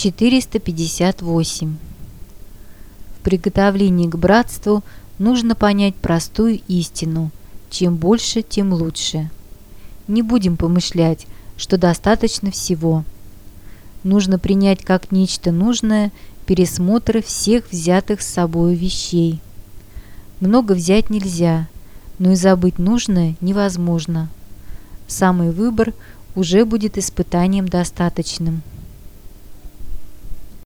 458. В приготовлении к братству нужно понять простую истину: чем больше, тем лучше. Не будем помышлять, что достаточно всего. Нужно принять как нечто нужное пересмотр всех взятых с собой вещей. Много взять нельзя, но и забыть нужное невозможно. Самый выбор уже будет испытанием достаточным.